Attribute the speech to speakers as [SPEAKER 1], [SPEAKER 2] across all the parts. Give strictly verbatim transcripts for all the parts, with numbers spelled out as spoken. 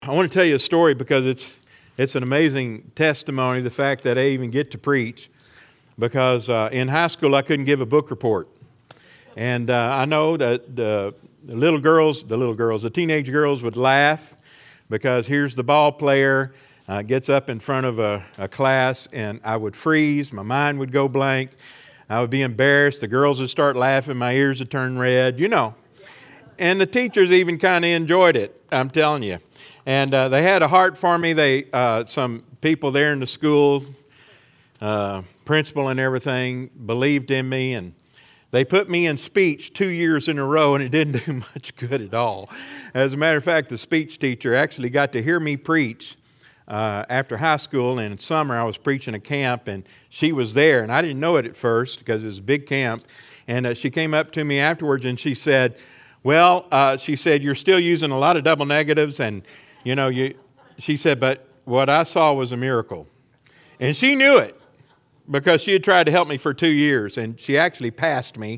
[SPEAKER 1] I want to tell you a story because it's it's an amazing testimony, the fact that I even get to preach. Because uh, in high school, I couldn't give a book report. And uh, I know that the, the little girls, the little girls, the teenage girls would laugh because here's the ball player, uh, gets up in front of a, a class, and I would freeze. My mind would go blank. I would be embarrassed. The girls would start laughing. My ears would turn red, you know. And the teachers even kind of enjoyed it, I'm telling you. And uh, they had a heart for me. They uh, some people there in the school, uh, principal and everything, believed in me. And they put me in speech two years in a row, and it didn't do much good at all. As a matter of fact, the speech teacher actually got to hear me preach uh, after high school. And in summer, I was preaching a camp, and she was there. And I didn't know it at first because it was a big camp. And uh, she came up to me afterwards, and she said, well, uh, she said, you're still using a lot of double negatives, and You know, you, she said, but what I saw was a miracle. And she knew it because she had tried to help me for two years, and she actually passed me.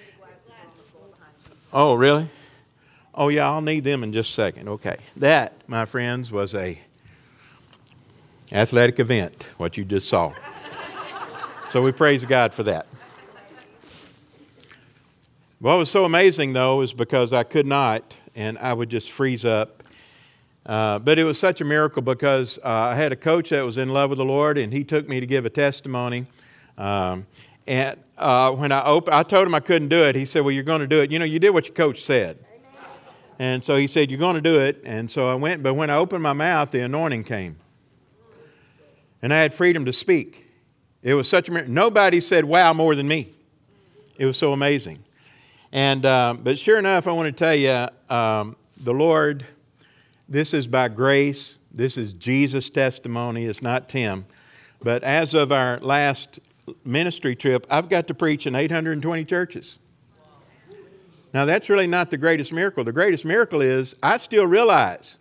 [SPEAKER 1] Oh, really? Oh, yeah, I'll need them in just a second. Okay. That, my friends, was a athletic event, what you just saw. So we praise God for that. What was so amazing, though, is because I could not, and I would just freeze up. Uh, but it was such a miracle because uh, I had a coach that was in love with the Lord, and he took me to give a testimony. Um, and uh, when I op- I told him I couldn't do it. He said, well, you're going to do it. You know, you did what your coach said. Amen. And so he said, you're going to do it. And so I went, but when I opened my mouth, the anointing came. And I had freedom to speak. It was such a miracle. Nobody said, wow, more than me. It was so amazing. And uh, but sure enough, I want to tell you, um, the Lord... This is by grace. This is Jesus' testimony. It's not Tim. But as of our last ministry trip, I've got to preach in eight hundred twenty churches. Now, that's really not the greatest miracle. The greatest miracle is I still realize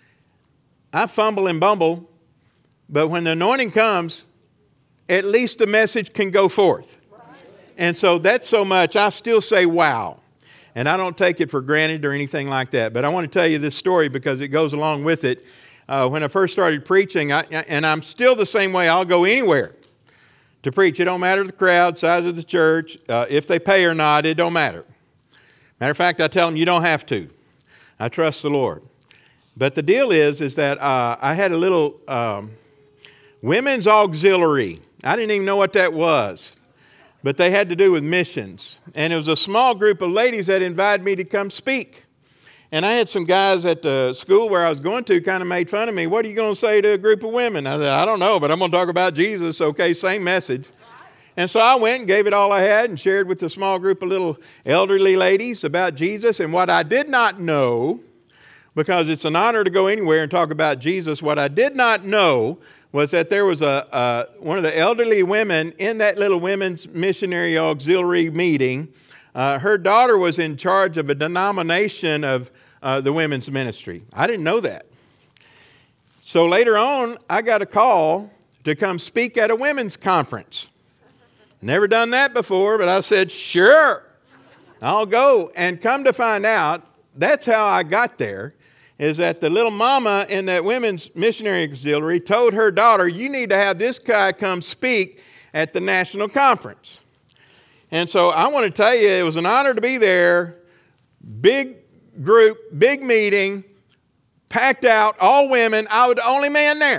[SPEAKER 1] I fumble and bumble, but when the anointing comes, at least the message can go forth. And so that's so much, I still say, wow. And I don't take it for granted or anything like that. But I want to tell you this story because it goes along with it. Uh, when I first started preaching, I, and I'm still the same way, I'll go anywhere to preach. It don't matter the crowd, size of the church, uh, if they pay or not, it don't matter. Matter of fact, I tell them you don't have to. I trust the Lord. But the deal is, is that uh, I had a little um, women's auxiliary. I didn't even know what that was. But they had to do with missions. And it was a small group of ladies that invited me to come speak. And I had some guys at the school where I was going to kind of made fun of me. What are you going to say to a group of women? I said, I don't know, but I'm going to talk about Jesus. Okay, same message. And so I went and gave it all I had and shared with the small group of little elderly ladies about Jesus. And what I did not know, because it's an honor to go anywhere and talk about Jesus, what I did not know was that there was a uh, one of the elderly women in that little women's missionary auxiliary meeting. Uh, her daughter was in charge of a denomination of uh, the women's ministry. I didn't know that. So later on, I got a call to come speak at a women's conference. Never done that before, but I said, sure, I'll go. And come to find out, that's how I got there. Is that the little mama in that women's missionary auxiliary told her daughter, you need to have this guy come speak at the national conference. And so I want to tell you, it was an honor to be there. Big group, big meeting, packed out, all women. I was the only man there.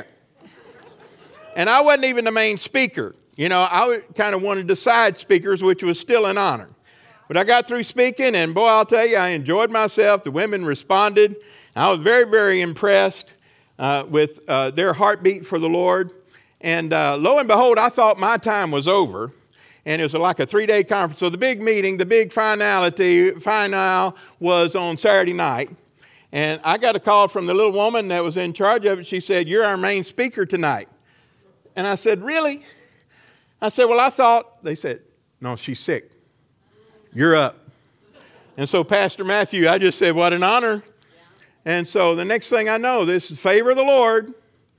[SPEAKER 1] And I wasn't even the main speaker. You know, I kind of wanted the side speakers, which was still an honor. But I got through speaking, and boy, I'll tell you, I enjoyed myself. The women responded. I was very, very impressed uh, with uh, their heartbeat for the Lord. And uh, lo and behold, I thought my time was over. And it was like a three-day conference. So the big meeting, the big finality, final was on Saturday night. And I got a call from the little woman that was in charge of it. She said, you're our main speaker tonight. And I said, really? I said, well, I thought. They said, no, she's sick. You're up. And so Pastor Matthew, I just said, what an honor. And so the next thing I know, this is favor of the Lord.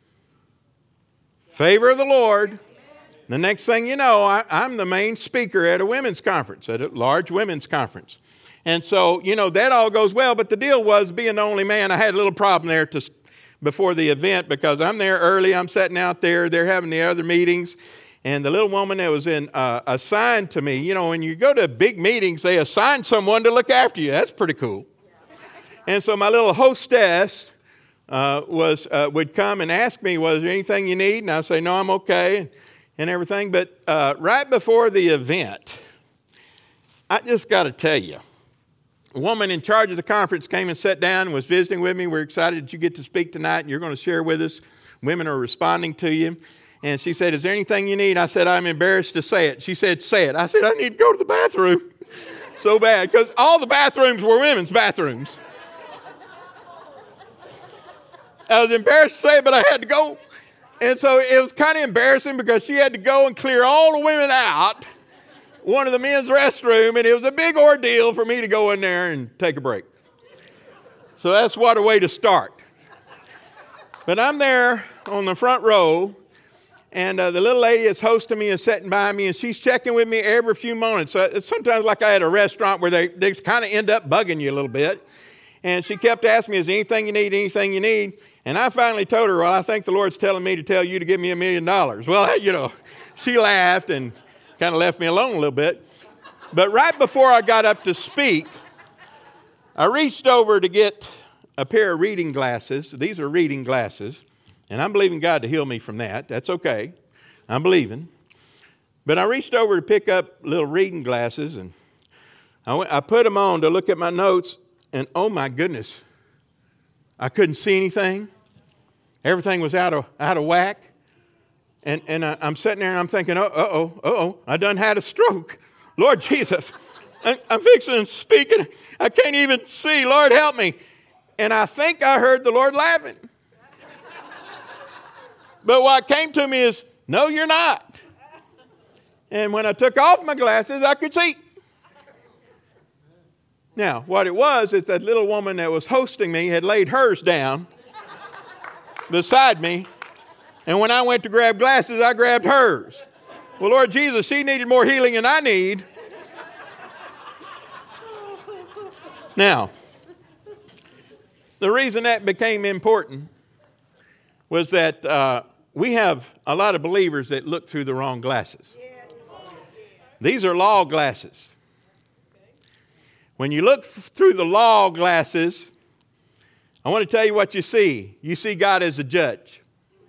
[SPEAKER 1] Favor of the Lord. The next thing you know, I, I'm the main speaker at a women's conference, at a large women's conference. And so, you know, that all goes well. But the deal was, being the only man, I had a little problem there to before the event because I'm there early. I'm sitting out there. They're having the other meetings. And the little woman that was in uh, assigned to me, you know, when you go to big meetings, they assign someone to look after you. That's pretty cool. And so my little hostess uh, was uh, would come and ask me, was there anything you need? And I'd say, no, I'm okay, and, and everything. But uh, right before the event, I just got to tell you, a woman in charge of the conference came and sat down and was visiting with me. We're excited that you get to speak tonight and you're going to share with us. Women are responding to you. And she said, is there anything you need? I said, I'm embarrassed to say it. She said, say it. I said, I need to go to the bathroom so bad because all the bathrooms were women's bathrooms. I was embarrassed to say it, but I had to go. And so it was kind of embarrassing because she had to go and clear all the women out, one of the men's restroom, and it was a big ordeal for me to go in there and take a break. So that's what a way to start. But I'm there on the front row, and uh, the little lady that's hosting me is sitting by me, and she's checking with me every few moments. So it's sometimes like I had a restaurant where they, they kind of end up bugging you a little bit. And she kept asking me, is there anything you need, anything you need? And I finally told her, well, I think the Lord's telling me to tell you to give me a million dollars. Well, you know, she laughed and kind of left me alone a little bit. But right before I got up to speak, I reached over to get a pair of reading glasses. These are reading glasses. And I'm believing God to heal me from that. That's okay. I'm believing. But I reached over to pick up little reading glasses, and I, went, I put them on to look at my notes. And oh my goodness, I couldn't see anything. Everything was out of out of whack. And and I, I'm sitting there and I'm thinking, oh, uh-oh, uh-oh, I done had a stroke. Lord Jesus, I, I'm fixing and speaking. I can't even see. Lord, help me. And I think I heard the Lord laughing. But what came to me is, no, you're not. And when I took off my glasses, I could see. Now, what it was, is that little woman that was hosting me had laid hers down beside me. And when I went to grab glasses, I grabbed hers. Well, Lord Jesus, she needed more healing than I need. Now, the reason that became important was that uh, we have a lot of believers that look through the wrong glasses. These are law glasses. When you look f- through the law glasses, I want to tell you what you see. You see God as a judge.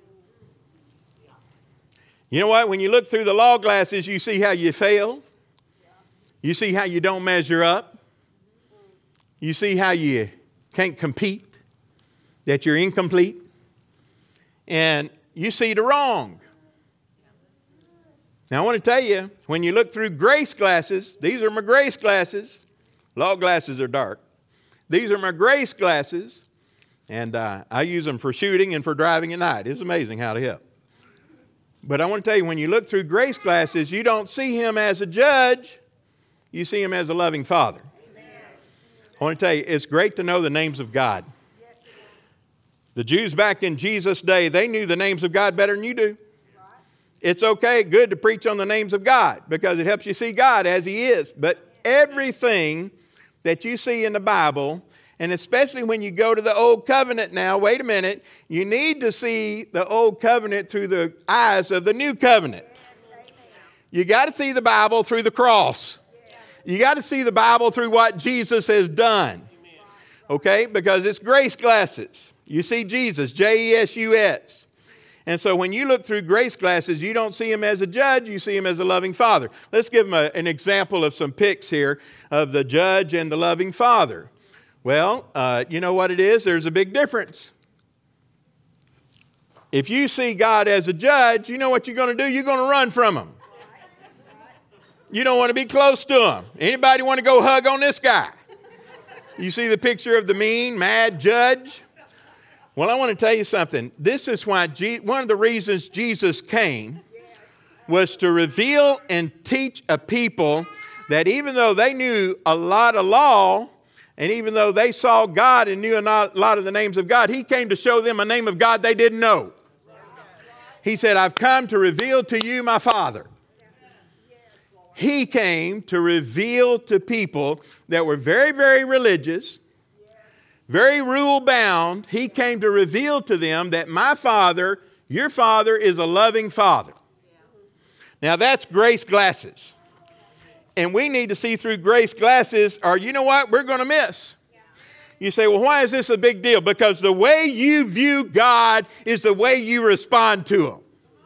[SPEAKER 1] You know what? When you look through the law glasses, you see how you fail. You see how you don't measure up. You see how you can't compete, that you're incomplete. And you see the wrong. Now, I want to tell you, when you look through grace glasses, these are my grace glasses. Law glasses are dark. These are my grace glasses, and uh, I use them for shooting and for driving at night. It's amazing how they help. But I want to tell you, when you look through grace glasses, you don't see him as a judge. You see him as a loving father. Amen. I want to tell you, it's great to know the names of God. Yes, the Jews back in Jesus' day, they knew the names of God better than you do. Right. It's okay, good to preach on the names of God because it helps you see God as he is. But everything that you see in the Bible, and especially when you go to the Old Covenant now, wait a minute, you need to see the Old Covenant through the eyes of the New Covenant. You got to see the Bible through the cross. You got to see the Bible through what Jesus has done. Okay? Because it's grace glasses. You see Jesus, J E S U S. And so when you look through grace glasses, you don't see him as a judge, you see him as a loving father. Let's give him a, an example of some pics here of the judge and the loving father. Well, uh, you know what it is? There's a big difference. If you see God as a judge, you know what you're going to do? You're going to run from him. You don't want to be close to him. Anybody want to go hug on this guy? You see the picture of the mean, mad judge? Well, I want to tell you something. This is why Je- one of the reasons Jesus came was to reveal and teach a people that even though they knew a lot of law, and even though they saw God and knew a lot of the names of God, he came to show them a name of God they didn't know. He said, I've come to reveal to you my Father. He came to reveal to people that were very, very religious, very rule bound, he came to reveal to them that my Father, your Father, is a loving Father. Now that's grace glasses. And we need to see through grace glasses, or you know what, we're going to miss. You say, well, why is this a big deal? Because the way you view God is the way you respond to Him.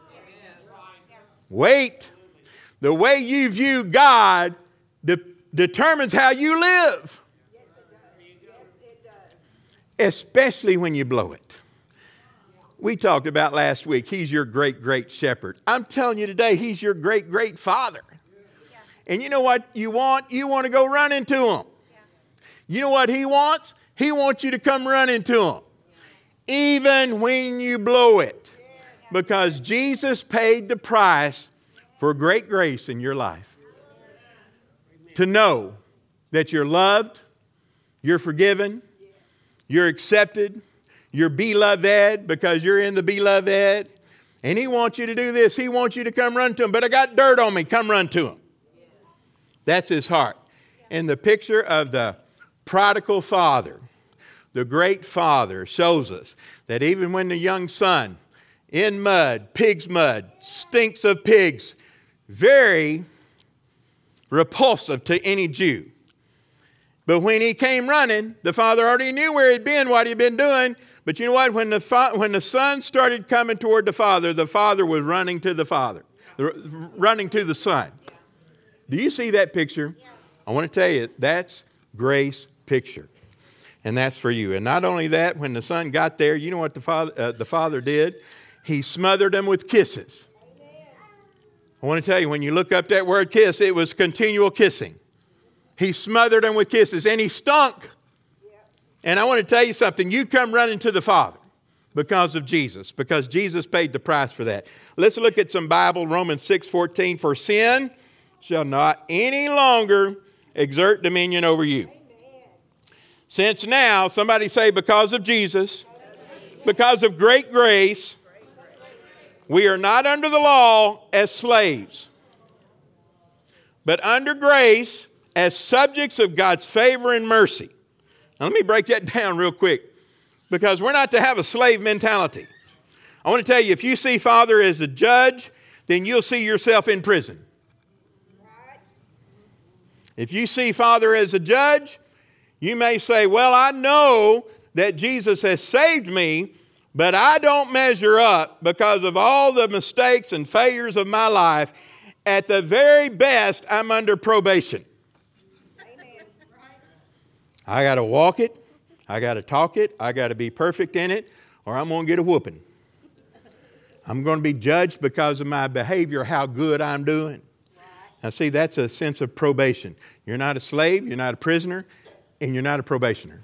[SPEAKER 1] Wait. The way you view God de- determines how you live.
[SPEAKER 2] Yes, it does. Yes, it does.
[SPEAKER 1] Especially when you blow it. We talked about last week, He's your great, great shepherd. I'm telling you today, He's your great, great Father. Yeah. And you know what you want? You want to go run into Him. Yeah. You know what He wants? He wants you to come run into Him. Yeah. Even when you blow it. Yeah. Because Jesus paid the price for great grace in your life. Yeah. To know that you're loved, you're forgiven, yeah. You're accepted, you're beloved because you're in the beloved. And He wants you to do this. He wants you to come run to Him. But I got dirt on me. Come run to Him. Yeah. That's His heart. Yeah. And the picture of the prodigal father, the great Father, shows us that even when the young son, in mud, pig's mud, stinks of pigs, very repulsive to any Jew. But when he came running, the father already knew where he'd been, what he'd been doing. But you know what? When the fa- when the son started coming toward the father, the father was running to the father, running to the son. Do you see that picture? I want to tell you, that's grace picture. And that's for you. And not only that, when the son got there, you know what the father, uh, the father did? He smothered him with kisses. I want to tell you, when you look up that word kiss, it was continual kissing. He smothered him with kisses, and he stunk. And I want to tell you something. You come running to the Father because of Jesus, because Jesus paid the price for that. Let's look at some Bible, Romans six fourteen. For sin shall not any longer exert dominion over you. Since now, somebody say, because of Jesus, because of great grace, we are not under the law as slaves, but under grace as subjects of God's favor and mercy. Now, let me break that down real quick, because we're not to have a slave mentality. I want to tell you, if you see Father as a judge, then you'll see yourself in prison. If you see Father as a judge, you may say, well, I know that Jesus has saved me, but I don't measure up because of all the mistakes and failures of my life. At the very best, I'm under probation. Amen. I got to walk it. I got to talk it. I got to be perfect in it, or I'm going to get a whooping. I'm going to be judged because of my behavior, how good I'm doing. Now, see, that's a sense of probation. You're not a slave, you're not a prisoner, and you're not a probationer.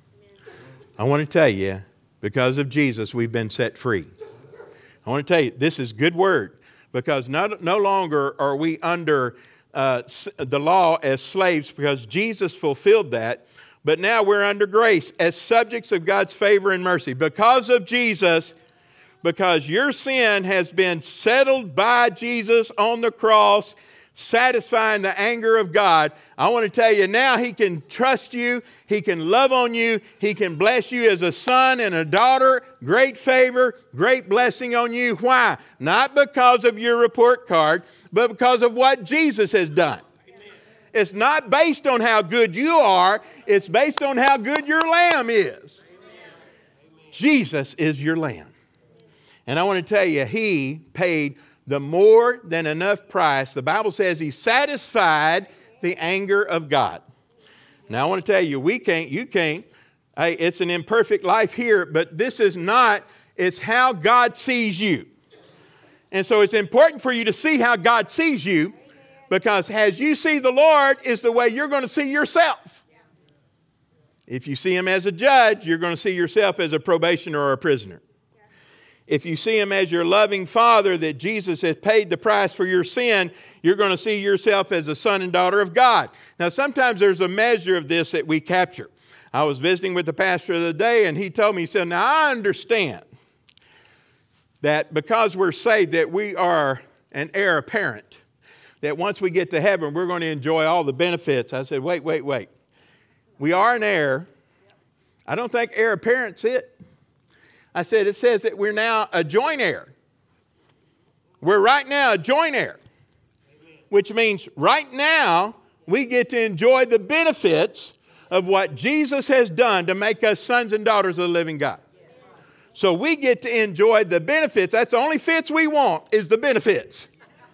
[SPEAKER 1] I want to tell you, because of Jesus, we've been set free. I want to tell you, this is good word, because not, no longer are we under uh, the law as slaves, because Jesus fulfilled that, but now we're under grace as subjects of God's favor and mercy. Because of Jesus, because your sin has been settled by Jesus on the cross, satisfying the anger of God, I want to tell you now He can trust you, He can love on you, He can bless you as a son and a daughter. Great favor, great blessing on you. Why? Not because of your report card, but because of what Jesus has done. Amen. It's not based on how good you are, it's based on how good your lamb is. Amen. Jesus is your lamb. And I want to tell you, He paid the more than enough price. The Bible says He satisfied the anger of God. Now I want to tell you, we can't, you can't. Hey, it's an imperfect life here, but this is not, it's how God sees you. And so it's important for you to see how God sees you, because as you see the Lord is the way you're going to see yourself. If you see Him as a judge, you're going to see yourself as a probationer or a prisoner. If you see Him as your loving Father, that Jesus has paid the price for your sin, you're going to see yourself as a son and daughter of God. Now, sometimes there's a measure of this that we capture. I was visiting with the pastor the other day, and he told me, he said, now I understand that because we're saved, that we are an heir apparent, that once we get to heaven, we're going to enjoy all the benefits. I said, wait, wait, wait. We are an heir, I don't think heir apparent's it. I said it says that we're now a joint heir. We're right now a joint heir, which means right now we get to enjoy the benefits of what Jesus has done to make us sons and daughters of the living God. So we get to enjoy the benefits. That's the only fits we want is the benefits.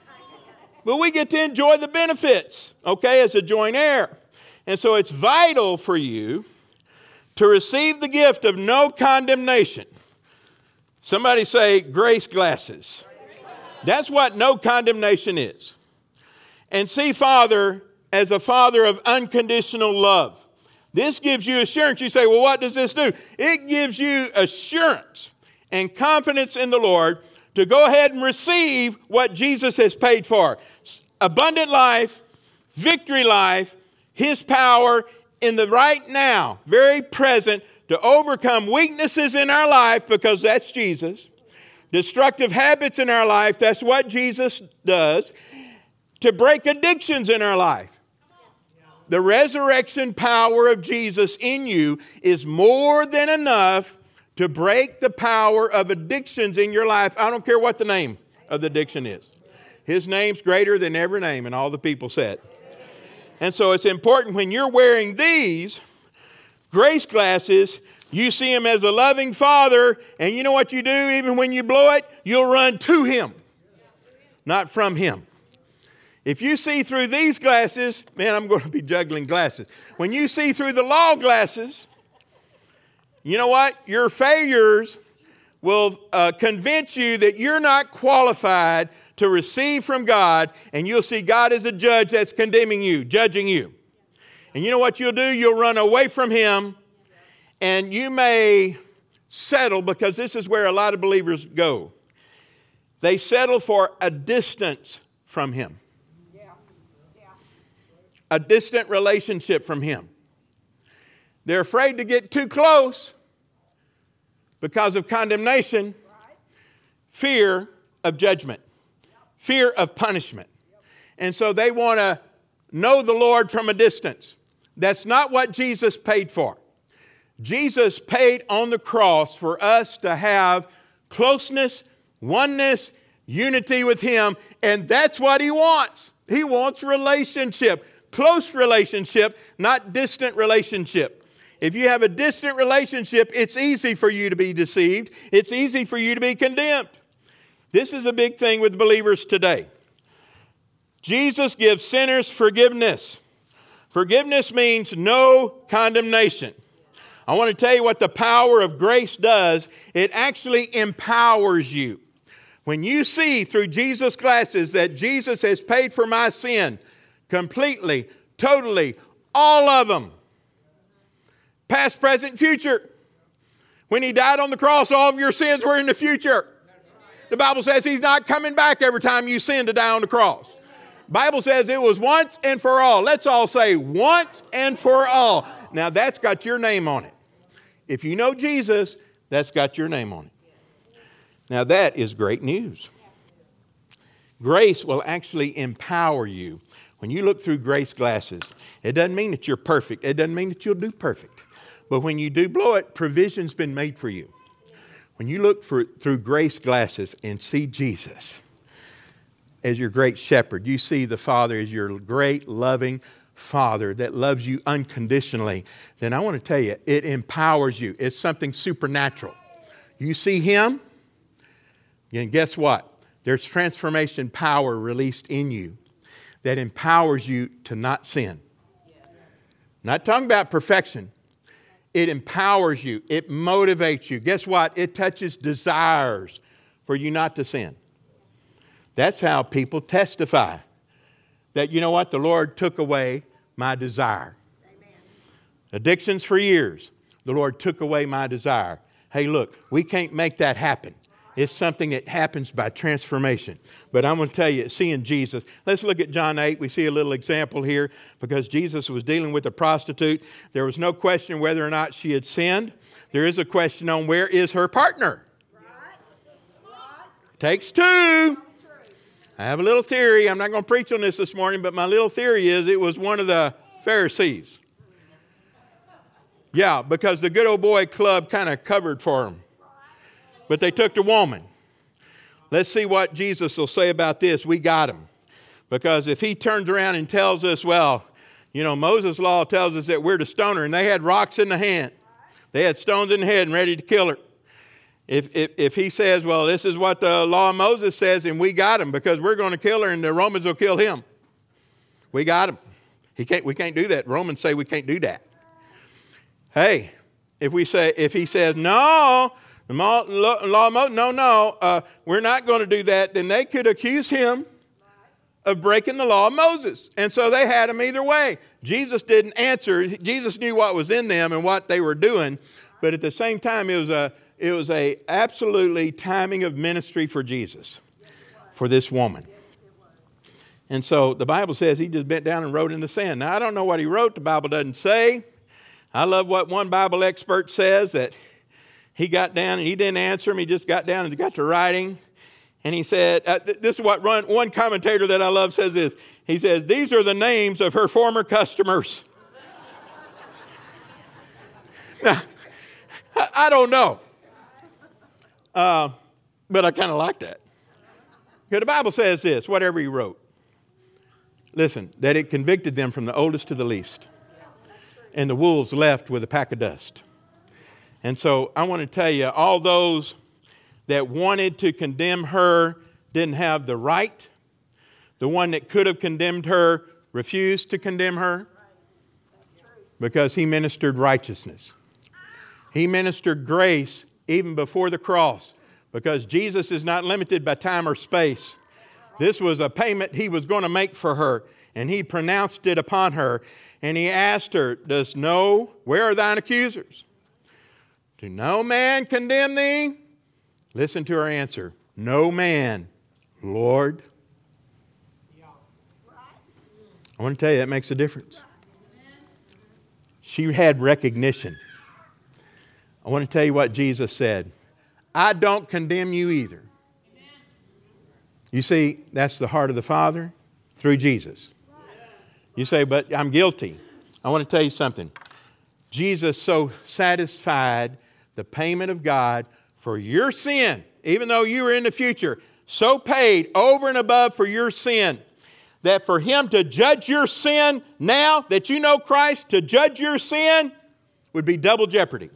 [SPEAKER 1] But we get to enjoy the benefits, okay, as a joint heir. And so it's vital for you to receive the gift of no condemnation. Somebody say grace glasses. That's what no condemnation is. And see Father as a Father of unconditional love. This gives you assurance. You say, well, what does this do? It gives you assurance and confidence in the Lord to go ahead and receive what Jesus has paid for. Abundant life, victory life, His power in the right now, very present, to overcome weaknesses in our life, because that's Jesus. Destructive habits in our life, that's what Jesus does. To break addictions in our life. The resurrection power of Jesus in you is more than enough to break the power of addictions in your life. I don't care what the name of the addiction is. His name's greater than every name, and all the people said. And so it's important when you're wearing these grace glasses, you see Him as a loving Father, and you know what you do? Even when you blow it, you'll run to Him, not from Him. If you see through these glasses, man, I'm going to be juggling glasses. When you see through the law glasses, you know what? Your failures will uh, convince you that you're not qualified to receive from God, and you'll see God as a judge that's condemning you, judging you. And you know what you'll do? You'll run away from Him, and you may settle, because this is where a lot of believers go. They settle for a distance from Him. A distant relationship from Him. They're afraid to get too close because of condemnation, fear of judgment, fear of punishment. And so they want to know the Lord from a distance. That's not what Jesus paid for. Jesus paid on the cross for us to have closeness, oneness, unity with Him, and that's what He wants. He wants relationship. Close relationship, not distant relationship. If you have a distant relationship, it's easy for you to be deceived. It's easy for you to be condemned. This is a big thing with believers today. Jesus gives sinners forgiveness. Forgiveness means no condemnation. I want to tell you what the power of grace does. It actually empowers you. When you see through Jesus' glasses that Jesus has paid for my sin, completely, totally, all of them. Past, present, future. When He died on the cross, all of your sins were in the future. The Bible says He's not coming back every time you sin to die on the cross. The Bible says it was once and for all. Let's all say once and for all. Now that's got your name on it. If you know Jesus, that's got your name on it. Now that is great news. Grace will actually empower you. When you look through grace glasses, it doesn't mean that you're perfect. It doesn't mean that you'll do perfect. But when you do blow it, provision's been made for you. When you look for, through grace glasses and see Jesus as your great shepherd, you see the Father as your great loving Father that loves you unconditionally, then I want to tell you, it empowers you. It's something supernatural. You see Him, and guess what? There's transformation power released in you that empowers you to not sin. Not talking about perfection. It empowers you. It motivates you. Guess what? It touches desires for you not to sin. That's how people testify. That, you know what? The Lord took away my desire. Amen. Addictions for years. The Lord took away my desire. Hey, look, we can't make that happen. It's something that happens by transformation. But I'm going to tell you, seeing Jesus. Let's look at John eight. We see a little example here because Jesus was dealing with a prostitute. There was no question whether or not she had sinned. There is a question on where is her partner. Takes two. I have a little theory. I'm not going to preach on this this morning, but my little theory is it was one of the Pharisees. Yeah, because the good old boy club kind of covered for them. But they took the woman. Let's see what Jesus will say about this. We got him. Because if he turns around and tells us, well, you know, Moses' law tells us that we're to stone her, and they had rocks in the hand. They had stones in the head and ready to kill her. If, if, if he says, well, this is what the law of Moses says, and we got him because we're going to kill her and the Romans will kill him. We got him. He can't, we can't do that. Romans say we can't do that. Hey, if we say, if he says, no, the law, law of Moses, no, no, uh, we're not going to do that, then they could accuse him of breaking the law of Moses. And so they had him either way. Jesus didn't answer. Jesus knew what was in them and what they were doing. But at the same time, it was a it was a absolutely timing of ministry for Jesus, for this woman. And so the Bible says he just bent down and wrote in the sand. Now, I don't know what he wrote. The Bible doesn't say. I love what one Bible expert says, that he got down and he didn't answer him. He just got down and got to writing. And he said, uh, th- this is what run, one commentator that I love says this. He says, these are the names of her former customers. Now, I, I don't know. Uh, but I kind of like that. Because the Bible says this, whatever he wrote. Listen, that it convicted them from the oldest to the least. And the wolves left with a pack of dust. And so I want to tell you, all those that wanted to condemn her didn't have the right. The one that could have condemned her refused to condemn her because he ministered righteousness. He ministered grace even before the cross, because Jesus is not limited by time or space. This was a payment he was going to make for her, and he pronounced it upon her. And he asked her, does no, where are thine accusers? Do no man condemn thee? Listen to her answer. No man, Lord. I want to tell you, that makes a difference. She had recognition. I want to tell you what Jesus said. I don't condemn you either. You see, that's the heart of the Father through Jesus. You say, but I'm guilty. I want to tell you something. Jesus so satisfied the payment of God for your sin, even though you were in the future, so paid over and above for your sin, that for him to judge your sin now that you know Christ, to judge your sin would be double jeopardy.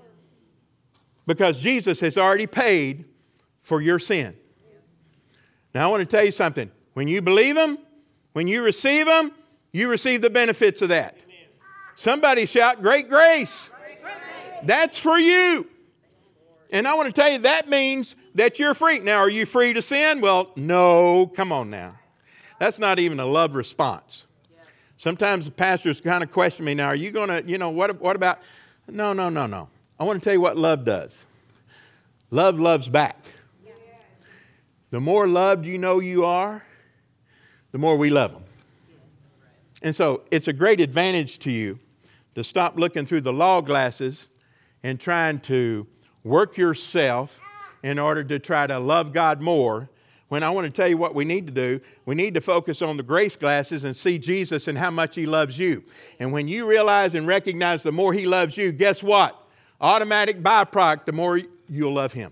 [SPEAKER 1] Because Jesus has already paid for your sin. Now I want to tell you something. When you believe him, when you receive him, you receive the benefits of that. Amen. Somebody shout, great grace. Great grace. That's for you. And I want to tell you, that means that you're free. Now, are you free to sin? Well, no. Come on now. That's not even a love response. Sometimes the pastors kind of question me, now, are you going to, you know, what, what about? No, no, no, no. I want to tell you what love does. Love loves back. Yes. The more loved you know you are, the more we love them. And so it's a great advantage to you to stop looking through the law glasses and trying to work yourself in order to try to love God more. When I want to tell you what we need to do, we need to focus on the grace glasses and see Jesus and how much he loves you. And when you realize and recognize the more he loves you, guess what? Automatic byproduct, the more you'll love him.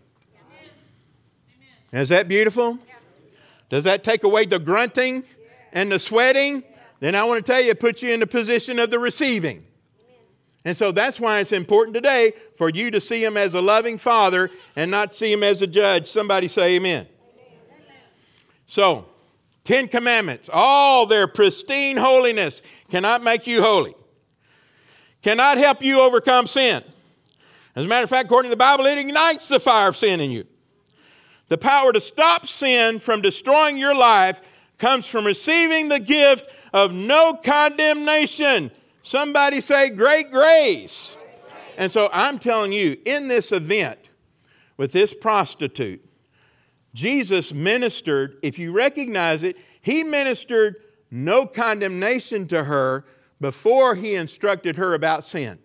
[SPEAKER 1] Amen. Is that beautiful? Yeah. Does that take away the grunting and the sweating? Yeah. Then I want to tell you, it puts you in the position of the receiving. Amen. And so that's why it's important today for you to see him as a loving father and not see him as a judge. Somebody say amen. Amen. So, Ten Commandments, all their pristine holiness cannot make you holy. Cannot help you overcome sin. As a matter of fact, according to the Bible, it ignites the fire of sin in you. The power to stop sin from destroying your life comes from receiving the gift of no condemnation. Somebody say, great grace. Great grace. And so I'm telling you, in this event with this prostitute, Jesus ministered, if you recognize it, he ministered no condemnation to her before he instructed her about sin.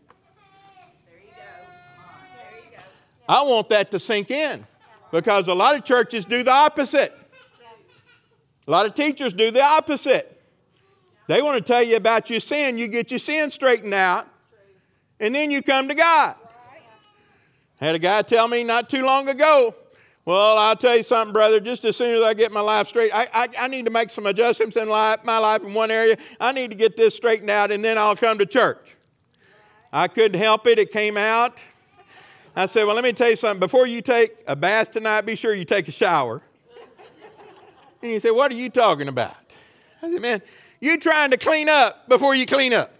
[SPEAKER 1] I want that to sink in, because a lot of churches do the opposite. A lot of teachers do the opposite. They want to tell you about your sin. You get your sin straightened out, and then you come to God. Had a guy tell me not too long ago, well, I'll tell you something, brother, just as soon as I get my life straight, I, I, I need to make some adjustments in life, my life in one area. I need to get this straightened out, and then I'll come to church. I couldn't help it. It came out. I said, well, let me tell you something. Before you take a bath tonight, be sure you take a shower. And he said, what are you talking about? I said, man, you trying to clean up before you clean up.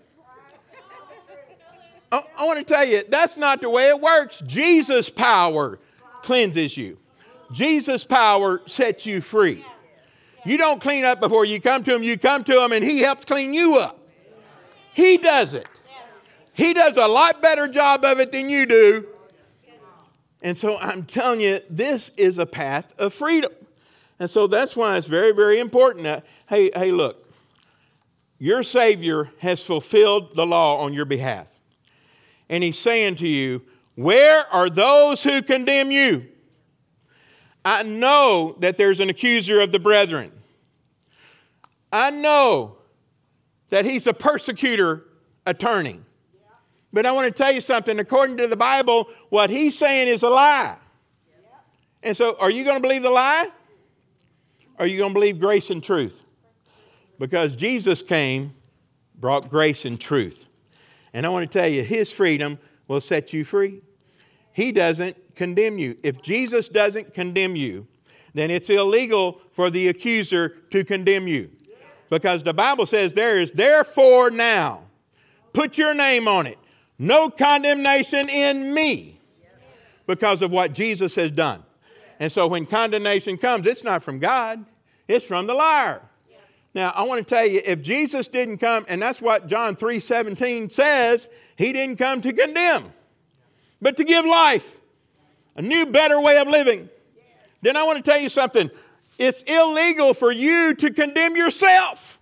[SPEAKER 1] I, I want to tell you, that's not the way it works. Jesus' power cleanses you. Jesus' power sets you free. You don't clean up before you come to him. You come to him and he helps clean you up. He does it. He does a lot better job of it than you do. And so I'm telling you, this is a path of freedom. And so that's why it's very, very important. That, hey, hey, look, your Savior has fulfilled the law on your behalf. And he's saying to you, where are those who condemn you? I know that there's an accuser of the brethren. I know that he's a persecutor attorney. But I want to tell you something. According to the Bible, what he's saying is a lie. And so are you going to believe the lie? Or are you going to believe grace and truth? Because Jesus came, brought grace and truth. And I want to tell you, his freedom will set you free. He doesn't condemn you. If Jesus doesn't condemn you, then it's illegal for the accuser to condemn you. Because the Bible says there is therefore now, put your name on it, no condemnation in me because of what Jesus has done. And so when condemnation comes, it's not from God, it's from the liar. Now, I want to tell you, if Jesus didn't come, and that's what John three seventeen says, he didn't come to condemn, but to give life, a new, better way of living. Then I want to tell you something. It's illegal for you to condemn yourself.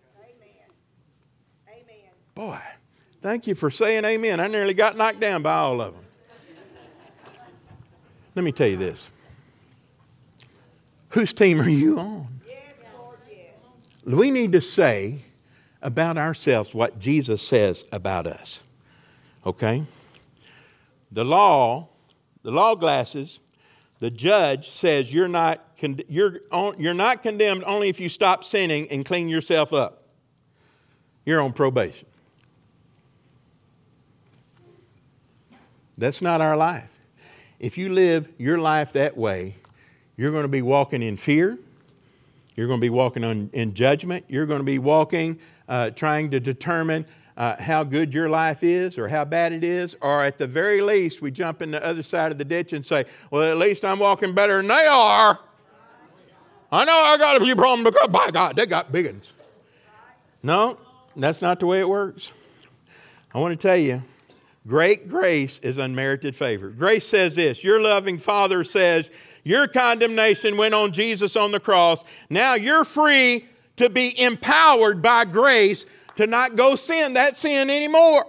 [SPEAKER 2] Amen. Amen.
[SPEAKER 1] Boy, thank you for saying amen. I nearly got knocked down by all of them. Let me tell you this. Whose team are you on?
[SPEAKER 2] Yes, Lord, yes.
[SPEAKER 1] We need to say about ourselves what Jesus says about us. Okay? The law, the law glasses, the judge says you're not con- you're on, you're not condemned only if you stop sinning and clean yourself up. You're on probation. That's not our life. If you live your life that way, you're going to be walking in fear. You're going to be walking on, in judgment. You're going to be walking, uh, trying to determine uh, how good your life is or how bad it is. Or at the very least, we jump in the other side of the ditch and say, well, at least I'm walking better than they are. I know I got a few problems because, by God, they got big ones. No, that's not the way it works. I want to tell you, great grace is unmerited favor. Grace says this, your loving Father says, your condemnation went on Jesus on the cross. Now you're free to be empowered by grace to not go sin that sin anymore.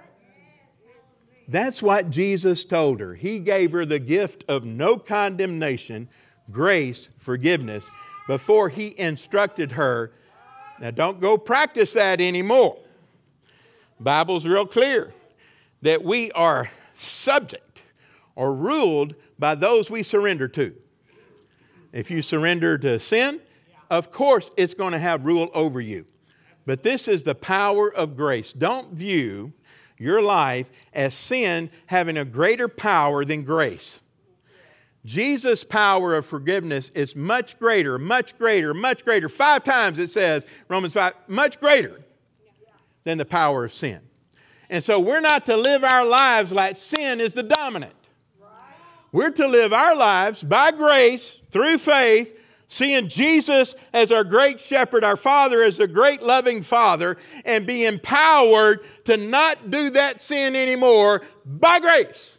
[SPEAKER 1] That's what Jesus told her. He gave her the gift of no condemnation, grace, forgiveness, before he instructed her. Now don't go practice that anymore. Bible's real clear that we are subject or ruled by those we surrender to. If you surrender to sin, of course it's going to have rule over you. But this is the power of grace. Don't view your life as sin having a greater power than grace. Jesus' power of forgiveness is much greater, much greater, much greater. Five times it says, Romans five, much greater than the power of sin. And so we're not to live our lives like sin is the dominant. We're to live our lives by grace, through faith, seeing Jesus as our great shepherd, our Father as the great loving Father, and be empowered to not do that sin anymore by grace.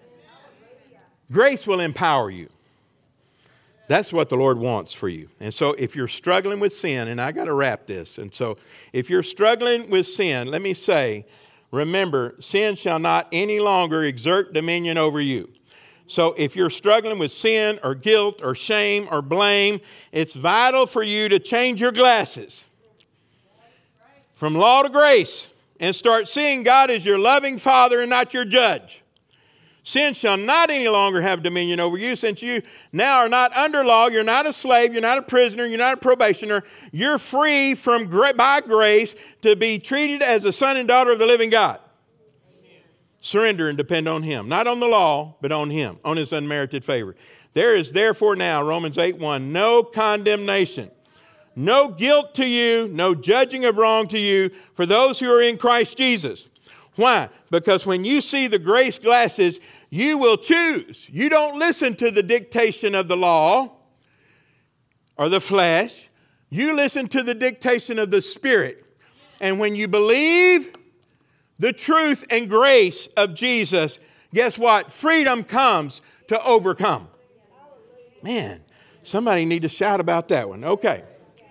[SPEAKER 1] Grace will empower you. That's what the Lord wants for you. And so if you're struggling with sin, and I got to wrap this, and so if you're struggling with sin, let me say, remember, sin shall not any longer exert dominion over you. So if you're struggling with sin or guilt or shame or blame, it's vital for you to change your glasses from law to grace and start seeing God as your loving Father and not your judge. Sin shall not any longer have dominion over you, since you now are not under law. You're not a slave. You're not a prisoner. You're not a probationer. You're free from by grace to be treated as a son and daughter of the living God. Amen. Surrender and depend on Him. Not on the law, but on Him, on His unmerited favor. There is therefore now, Romans eight one, no condemnation, no guilt to you, no judging of wrong to you for those who are in Christ Jesus. Why? Because when you see the grace glasses, you will choose. You don't listen to the dictation of the law or the flesh. You listen to the dictation of the Spirit. And when you believe the truth and grace of Jesus, guess what? Freedom comes to overcome. Man, somebody need to shout about that one. Okay.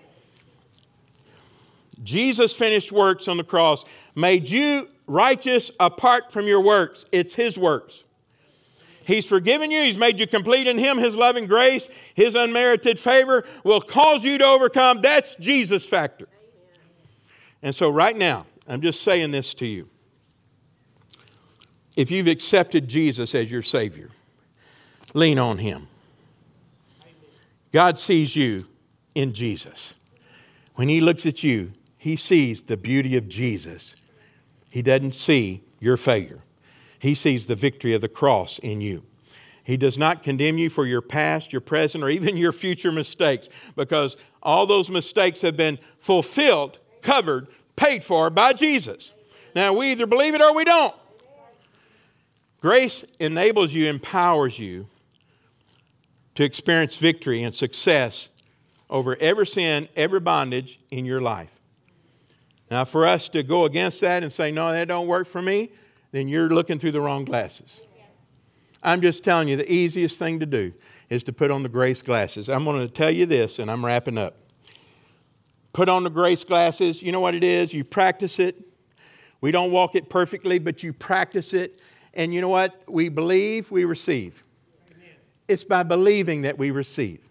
[SPEAKER 1] Jesus' finished works on the cross made you righteous apart from your works. It's His works. He's forgiven you. He's made you complete in Him. His loving grace, His unmerited favor will cause you to overcome. That's Jesus' factor. And so right now, I'm just saying this to you. If you've accepted Jesus as your Savior, lean on Him. God sees you in Jesus. When He looks at you, He sees the beauty of Jesus. He doesn't see your failure. He sees the victory of the cross in you. He does not condemn you for your past, your present, or even your future mistakes, because all those mistakes have been fulfilled, covered, paid for by Jesus. Now, we either believe it or we don't. Grace enables you, empowers you to experience victory and success over every sin, every bondage in your life. Now, for us to go against that and say, no, that don't work for me, then you're looking through the wrong glasses. I'm just telling you, the easiest thing to do is to put on the grace glasses. I'm going to tell you this, and I'm wrapping up. Put on the grace glasses. You know what it is? You practice it. We don't walk it perfectly, but you practice it. And you know what? We believe, we receive. Amen. It's by believing that we receive.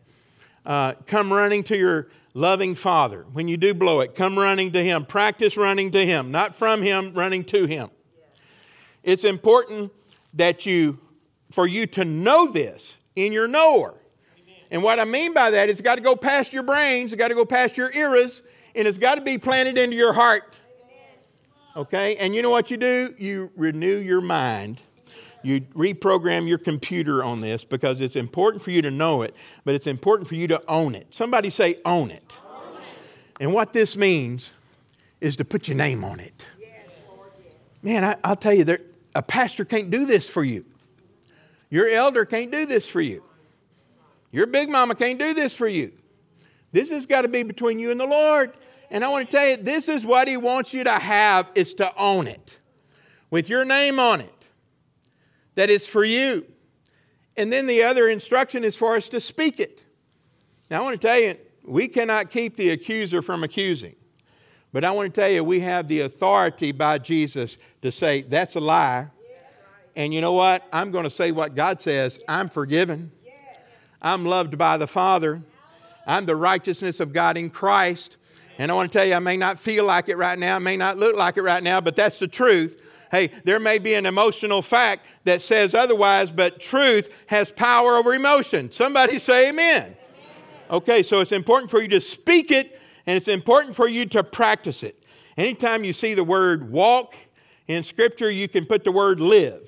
[SPEAKER 1] Uh, come running to your loving Father. When you do blow it, come running to Him. Practice running to Him, not from Him, running to Him. It's important that you, for you to know this in your knower. Amen. And what I mean by that is it's got to go past your brains, it's got to go past your ears, and it's got to be planted into your heart. Amen. Okay? And you know what you do? You renew your mind. You reprogram your computer on this, because it's important for you to know it, but it's important for you to own it. Somebody say, own it. Own it. And what this means is to put your name on it. Yes, Lord, yes. Man, I, I'll tell you, there, a pastor can't do this for you. Your elder can't do this for you. Your big mama can't do this for you. This has got to be between you and the Lord. And I want to tell you, this is what He wants you to have, is to own it. With your name on it. That is for you. And then the other instruction is for us to speak it. Now I want to tell you, we cannot keep the accuser from accusing. But I want to tell you, we have the authority by Jesus to say, that's a lie. And you know what? I'm going to say what God says. I'm forgiven. I'm loved by the Father. I'm the righteousness of God in Christ. And I want to tell you, I may not feel like it right now. I may not look like it right now, but that's the truth. Hey, there may be an emotional fact that says otherwise, but truth has power over emotion. Somebody say amen. Okay, so it's important for you to speak it, and it's important for you to practice it. Anytime you see the word walk in Scripture, you can put the word live.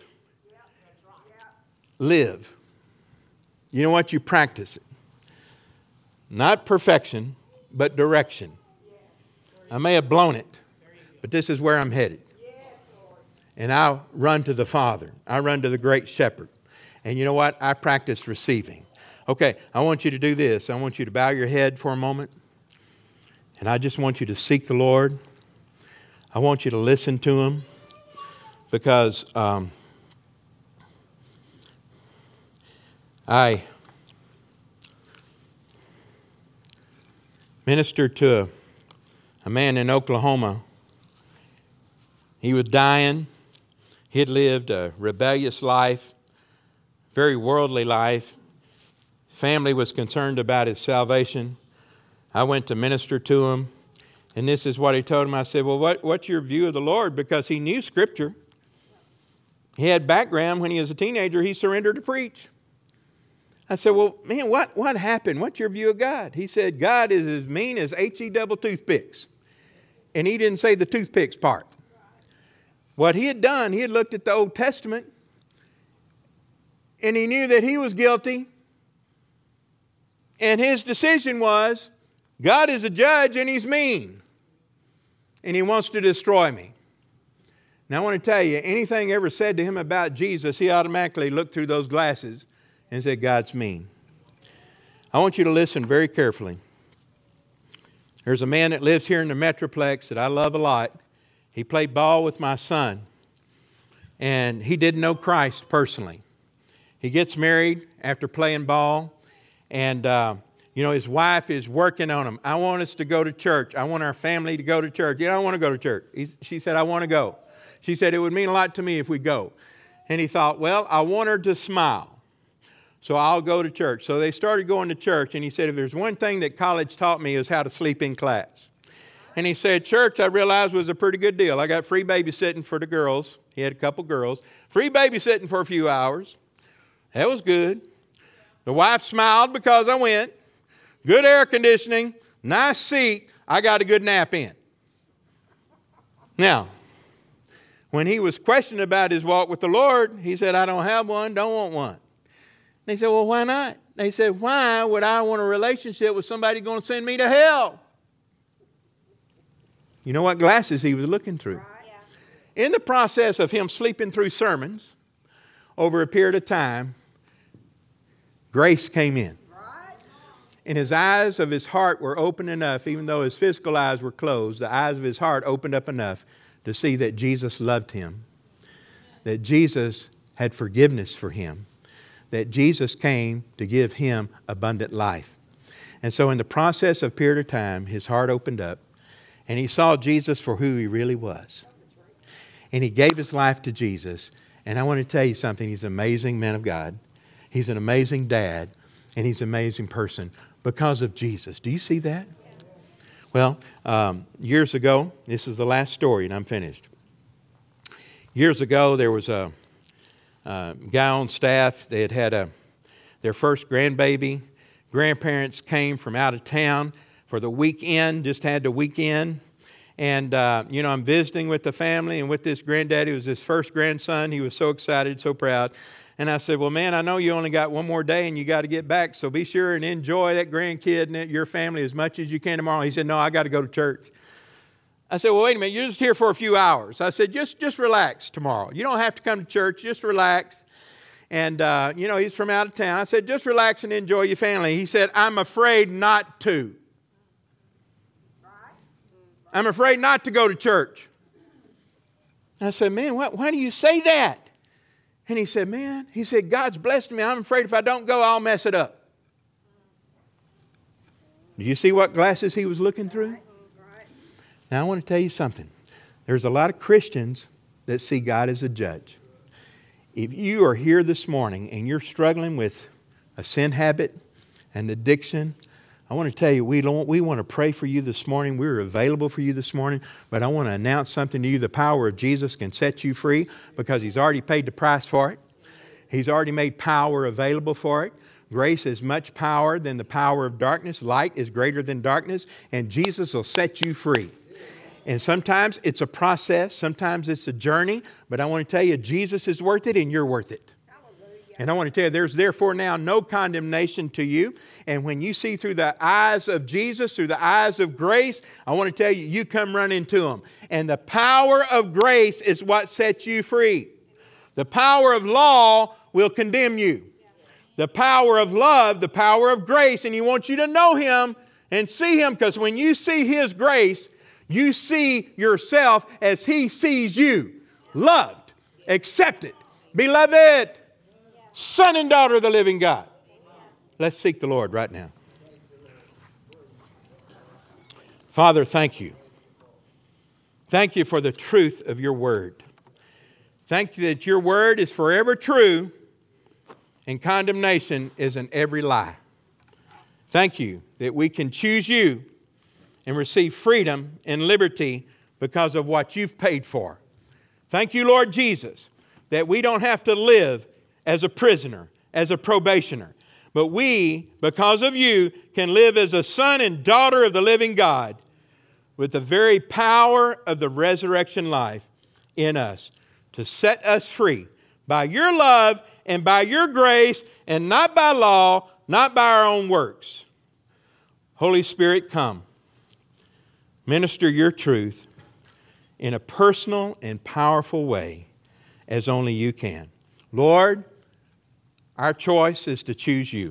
[SPEAKER 1] Live. You know what? You practice it. Not perfection, but direction. I may have blown it, but this is where I'm headed. And I run to the Father. I run to the great shepherd. And you know what? I practice receiving. Okay, I want you to do this. I want you to bow your head for a moment. And I just want you to seek the Lord. I want you to listen to Him. Because um, I ministered to a, a man in Oklahoma. He was dying. He had lived a rebellious life, very worldly life. Family was concerned about his salvation. I went to minister to him, And this is what he told him. I said, well, what, what's your view of the Lord? Because he knew Scripture. He had background when he was a teenager. He surrendered to preach. I said, well, man, what, what happened? What's your view of God? He said, God is as mean as H E double toothpicks. And he didn't say the toothpicks part. What he had done, he had looked at the Old Testament, and he knew that he was guilty. And his decision was, God is a judge and he's mean. And he wants to destroy me. Now I want to tell you, anything ever said to him about Jesus, he automatically looked through those glasses and said, God's mean. I want you to listen very carefully. There's a man that lives here in the Metroplex that I love a lot. He played ball with my son. And he didn't know Christ personally. He gets married after playing ball. And, uh, you know, his wife is working on him. I want us to go to church. I want our family to go to church. You know, I want to go to church. He's, she said, I want to go. She said, it would mean a lot to me if we go. And he thought, well, I want her to smile. So I'll go to church. So they started going to church. And he said, if there's one thing that college taught me is how to sleep in class. And he said, church, I realized was a pretty good deal. I got free babysitting for the girls. He had a couple girls. Free babysitting for a few hours. That was good. The wife smiled because I went. Good air conditioning. Nice seat. I got a good nap in. Now, when he was questioned about his walk with the Lord, he said, I don't have one, don't want one. They said, well, why not? They said, why would I want a relationship with somebody going to send me to hell? You know what glasses he was looking through. In the process of him sleeping through sermons, over a period of time, grace came in. And his eyes of his heart were open enough, even though his physical eyes were closed, the eyes of his heart opened up enough to see that Jesus loved him, that Jesus had forgiveness for him, that Jesus came to give him abundant life. And so in the process of a period of time, his heart opened up, and he saw Jesus for who he really was. And he gave his life to Jesus. And I want to tell you something. He's an amazing man of God. He's an amazing dad. And he's an amazing person because of Jesus. Do you see that? Well, um, years ago, this is the last story and I'm finished. Years ago, there was a, a guy on staff. They had had a, their first grandbaby. Grandparents came from out of town for the weekend, just had the weekend. And, uh, you know, I'm visiting with the family and with this granddaddy. It was his first grandson. He was so excited, so proud. And I said, well, man, I know you only got one more day and you got to get back. So be sure and enjoy that grandkid and your family as much as you can tomorrow. He said, no, I got to go to church. I said, well, wait a minute. You're just here for a few hours. I said, just, just relax tomorrow. You don't have to come to church. Just relax. And, uh, you know, he's from out of town. I said, just relax and enjoy your family. He said, I'm afraid not to. I'm afraid not to go to church. I said, man, why, why do you say that? And he said, man, he said, God's blessed me. I'm afraid if I don't go, I'll mess it up. Do you see what glasses he was looking through? Now, I want to tell you something. There's a lot of Christians that see God as a judge. If you are here this morning and you're struggling with a sin habit, an addiction, I want to tell you, we don't, we want to pray for you this morning. We're available for you this morning. But I want to announce something to you. The power of Jesus can set you free because He's already paid the price for it. He's already made power available for it. Grace is much power than the power of darkness. Light is greater than darkness. And Jesus will set you free. And sometimes it's a process. Sometimes it's a journey. But I want to tell you, Jesus is worth it and you're worth it. And I want to tell you, there's therefore now no condemnation to you. And when you see through the eyes of Jesus, through the eyes of grace, I want to tell you, you come run into Him. And the power of grace is what sets you free. The power of law will condemn you. The power of love, the power of grace, and He wants you to know Him and see Him, because when you see His grace, you see yourself as He sees you. Loved, accepted, beloved, Son and daughter of the living God. Let's seek the Lord right now. Father, thank you. Thank you for the truth of your word. Thank you that your word is forever true and condemnation is in every lie. Thank you that we can choose you and receive freedom and liberty because of what you've paid for. Thank you, Lord Jesus, that we don't have to live as a prisoner, as a probationer, but we, because of you, can live as a son and daughter of the living God with the very power of the resurrection life in us to set us free by your love and by your grace and not by law, not by our own works. Holy Spirit, come. Minister your truth in a personal and powerful way as only you can. Lord, our choice is to choose you.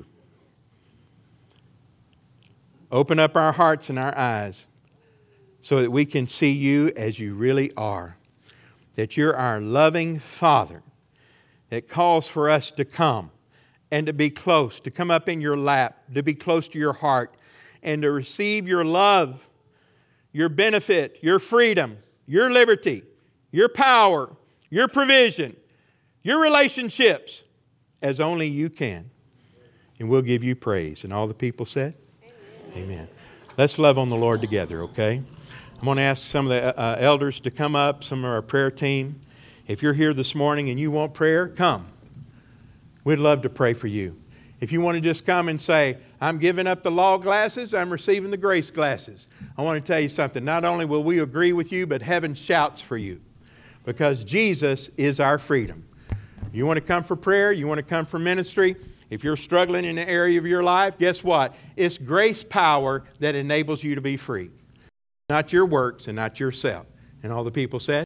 [SPEAKER 1] Open up our hearts and our eyes so that we can see you as you really are. That you're our loving Father that calls for us to come and to be close, to come up in your lap, to be close to your heart, and to receive your love, your benefit, your freedom, your liberty, your power, your provision, your relationships, as only you can. And we'll give you praise. And all the people said? Amen. Amen. Let's love on the Lord together, okay? I'm going to ask some of the uh, elders to come up, some of our prayer team. If you're here this morning and you want prayer, come. We'd love to pray for you. If you want to just come and say, I'm giving up the law glasses, I'm receiving the grace glasses. I want to tell you something. Not only will we agree with you, but heaven shouts for you. Because Jesus is our freedom. You want to come for prayer? You want to come for ministry? If you're struggling in an area of your life, guess what? It's grace power that enables you to be free. Not your works and not yourself. And all the people said?